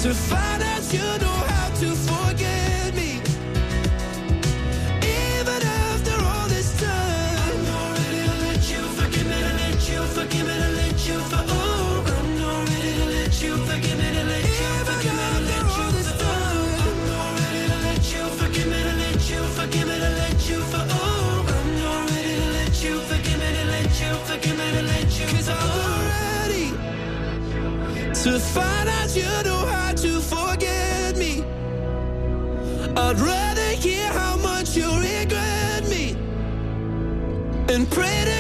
To find out you know how to forget me. Even after all this time, I'm not ready to let you forgive me, to let you forgive me, to let you for oh. I'm not ready to let you forgive me, to let you forgive me, to let you for oh. I'm not ready to let you forgive me, to let you forgive me, to let you for oh. I'm not ready to let you forgive me, to let you forgive me, to let you 'cause I'm not ready to find out you know how to forget me. I'd rather hear how much you regret me and pray to